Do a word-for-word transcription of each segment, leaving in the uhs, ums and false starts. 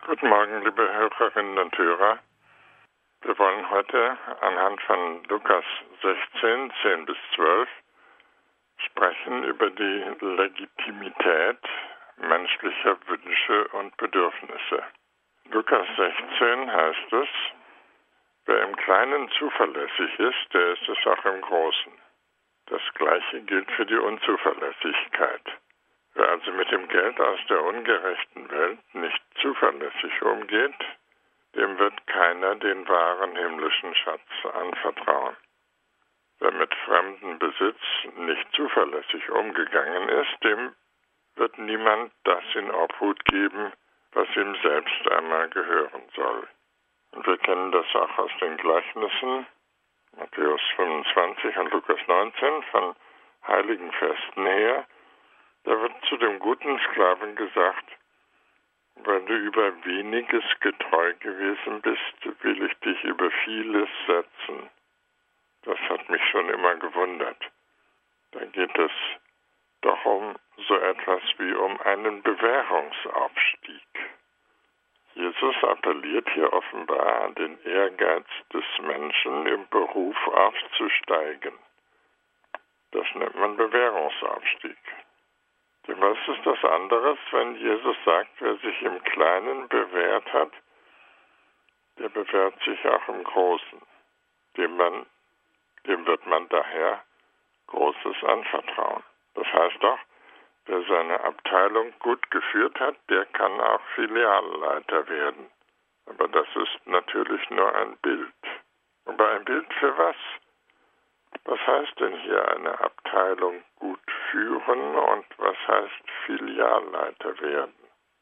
Guten Morgen, liebe Hörerinnen und Hörer. Wir wollen heute anhand von Lukas sechzehn, zehn bis zwölf sprechen über die Legitimität menschlicher Wünsche und Bedürfnisse. Lukas sechzehn heißt es: Wer im Kleinen zuverlässig ist, der ist es auch im Großen. Das Gleiche gilt für die Unzuverlässigkeit. Wer also mit dem Geld aus der ungerechten Welt nicht zuverlässig umgeht, dem wird keiner den wahren himmlischen Schatz anvertrauen. Wer mit fremdem Besitz nicht zuverlässig umgegangen ist, dem wird niemand das in Obhut geben, was ihm selbst einmal gehören soll. Und wir kennen das auch aus den Gleichnissen, Matthäus fünfundzwanzig und Lukas neunzehn, von heiligen Festen her. Da wird zu dem guten Sklaven gesagt: Weil du über weniges getreu gewesen bist, will ich dich über vieles setzen. Das hat mich schon immer gewundert. Da geht es doch um so etwas wie um einen Bewährungsaufstieg. Jesus appelliert hier offenbar an den Ehrgeiz des Menschen, im Beruf aufzusteigen. Das nennt man Bewährungsaufstieg. Denn was ist das anderes, wenn Jesus sagt, wer sich im Kleinen bewährt hat, der bewährt sich auch im Großen. Dem, man, dem wird man daher Großes anvertrauen. Das heißt doch, wer seine Abteilung gut geführt hat, der kann auch Filialleiter werden. Aber das ist natürlich nur ein Bild. Aber ein Bild für was? Was heißt denn hier eine Abteilung gut führen und was heißt Filialleiter werden?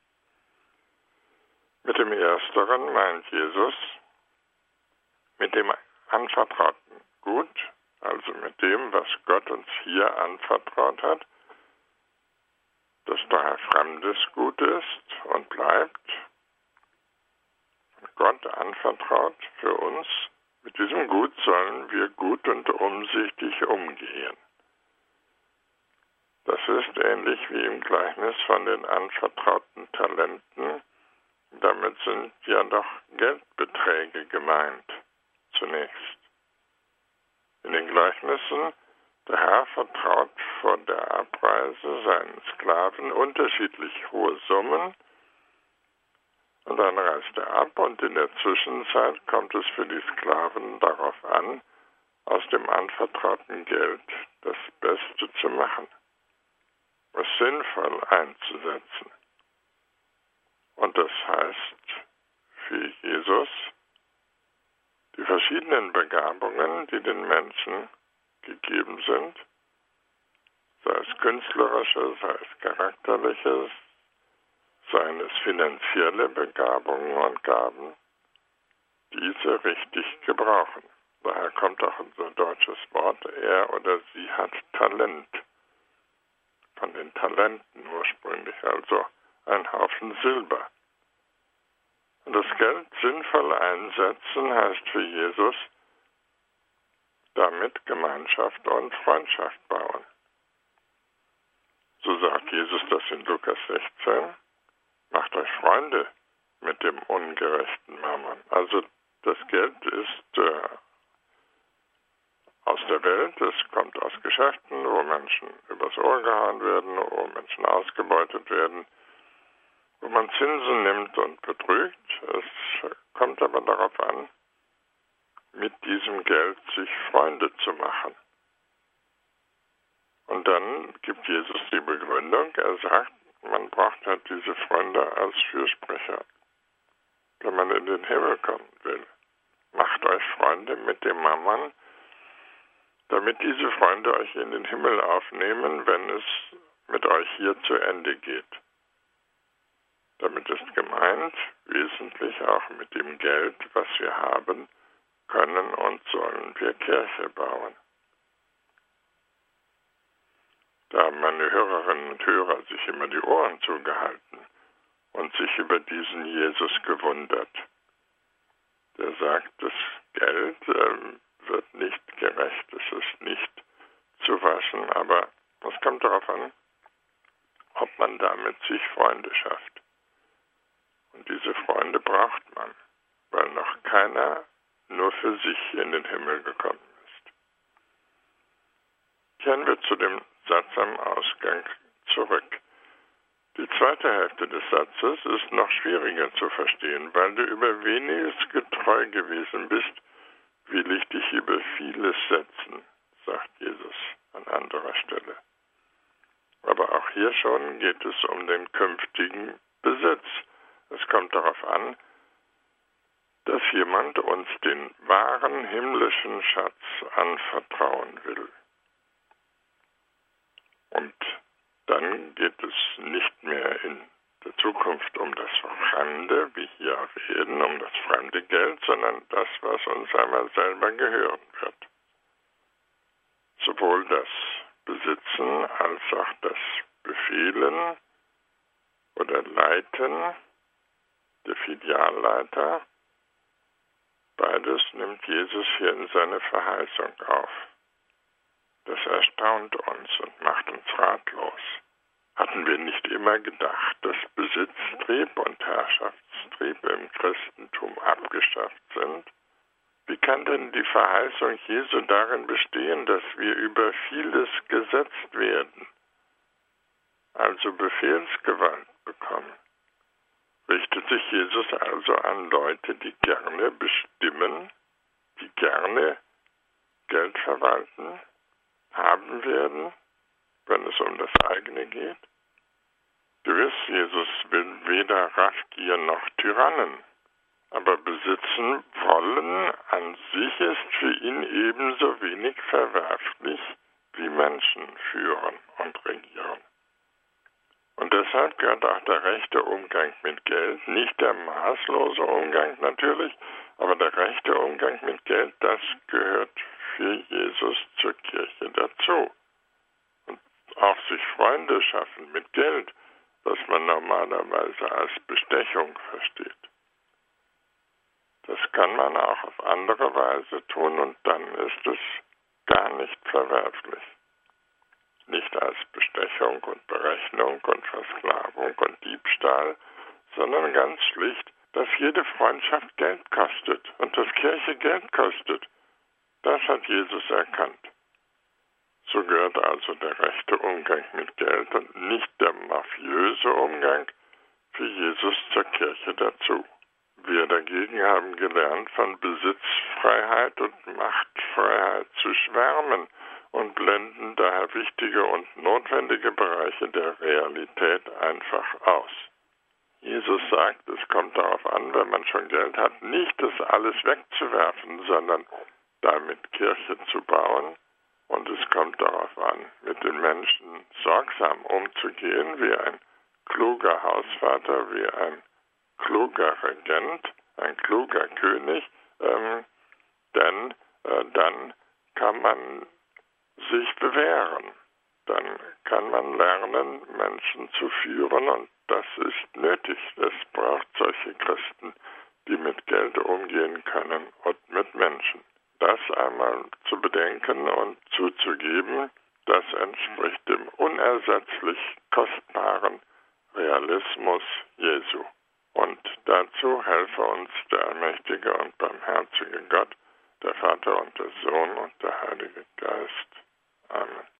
Mit dem Ersteren meint Jesus, mit dem anvertrauten Gut, also mit dem, was Gott uns hier anvertraut hat, das daher fremdes Gut ist und bleibt, Gott anvertraut für uns. Mit diesem Gut sollen wir gut und umsichtig umgehen. Das ist ähnlich wie im Gleichnis von den anvertrauten Talenten. Damit sind ja doch Geldbeträge gemeint, zunächst. In den Gleichnissen, der Herr vertraut vor der Abreise seinen Sklaven unterschiedlich hohe Summen, und dann reist er ab, und in der Zwischenzeit kommt es für die Sklaven darauf an, aus dem anvertrauten Geld das Beste zu machen, es sinnvoll einzusetzen. Und das heißt für Jesus, die verschiedenen Begabungen, die den Menschen gegeben sind, sei es künstlerische, sei es charakterliches, seien es finanzielle Begabungen und Gaben, diese richtig gebrauchen. Daher kommt auch unser deutsches Wort, er oder sie hat Talent. Von den Talenten ursprünglich, also ein Haufen Silber. Und das Geld sinnvoll einsetzen heißt für Jesus, damit Gemeinschaft und Freundschaft bauen. So sagt Jesus das in Lukas sechzehn. Macht euch Freunde mit dem ungerechten Mammon. Also das Geld ist äh, aus der Welt, es kommt aus Geschäften, wo Menschen übers Ohr gehauen werden, wo Menschen ausgebeutet werden, wo man Zinsen nimmt und betrügt. Es kommt aber darauf an, mit diesem Geld sich Freunde zu machen. Und dann gibt Jesus die Begründung, er sagt, man braucht halt diese Freunde als Fürsprecher, wenn man in den Himmel kommen will. Macht euch Freunde mit dem Mammon, damit diese Freunde euch in den Himmel aufnehmen, wenn es mit euch hier zu Ende geht. Damit ist gemeint, wesentlich auch mit dem Geld, was wir haben, können und sollen wir Kirche bauen. Da haben meine Hörerinnen und Hörer sich immer die Ohren zugehalten und sich über diesen Jesus gewundert. Der sagt, das Geld ähm, wird nicht gerecht, es ist nicht zu waschen, aber es kommt darauf an, ob man damit sich Freunde schafft. Und diese Freunde braucht man, weil noch keiner nur für sich in den Himmel gekommen ist. Kehren wir zu dem Satz am Ausgang zurück. Die zweite Hälfte des Satzes ist noch schwieriger zu verstehen. Weil du über weniges getreu gewesen bist, will ich dich über vieles setzen, sagt Jesus an anderer Stelle. Aber auch hier schon geht es um den künftigen Besitz. Es kommt darauf an, dass jemand uns den wahren himmlischen Schatz anvertrauen will. Und dann geht es nicht mehr in der Zukunft um das Fremde, wie hier auf Erden, um das fremde Geld, sondern das, was uns einmal selber gehören wird. Sowohl das Besitzen als auch das Befehlen oder Leiten, der Filialleiter, beides nimmt Jesus hier in seine Verheißung auf. Das erstaunt uns und macht uns ratlos. Hatten wir nicht immer gedacht, dass Besitztrieb und Herrschaftstrieb im Christentum abgeschafft sind? Wie kann denn die Verheißung Jesu darin bestehen, dass wir über vieles gesetzt werden, also Befehlsgewalt bekommen? Richtet sich Jesus also an Leute, die gerne bestimmen, die gerne Geld verwalten, haben werden, wenn es um das eigene geht? Gewiss, Jesus will weder Raffgier noch Tyrannen, aber besitzen wollen an sich ist für ihn ebenso wenig verwerflich wie Menschen führen und regieren. Und deshalb gehört auch der rechte Umgang mit Geld, nicht der maßlose Umgang natürlich, aber der rechte Umgang mit Geld, das gehört für Jesus zur Kirche dazu. Und auch sich Freunde schaffen mit Geld, was man normalerweise als Bestechung versteht. Das kann man auch auf andere Weise tun und dann ist es gar nicht verwerflich. Nicht als Bestechung und Berechnung und Versklavung und Diebstahl, sondern ganz schlicht, dass jede Freundschaft Geld kostet und dass Kirche Geld kostet. Das hat Jesus erkannt. So gehört also der rechte Umgang mit Geld und nicht der mafiöse Umgang für Jesus zur Kirche dazu. Wir dagegen haben gelernt, von Besitzfreiheit und Machtfreiheit zu schwärmen und blenden daher wichtige und notwendige Bereiche der Realität einfach aus. Jesus sagt, es kommt darauf an, wenn man schon Geld hat, nicht das alles wegzuwerfen, sondern damit Kirche zu bauen. Und es kommt darauf an, mit den Menschen sorgsam umzugehen, wie ein kluger Hausvater, wie ein kluger Regent, ein kluger König, ähm, denn äh, dann kann man sich bewähren. Dann kann man lernen, Menschen zu führen und das ist nötig. Es braucht solche Christen, die mit Geld umgehen können und mit Menschen. Das einmal zu bedenken und zuzugeben, das entspricht dem unersetzlich kostbaren Realismus Jesu. Und dazu helfe uns der allmächtige und barmherzige Gott, der Vater und der Sohn und der Heilige Geist. Amen.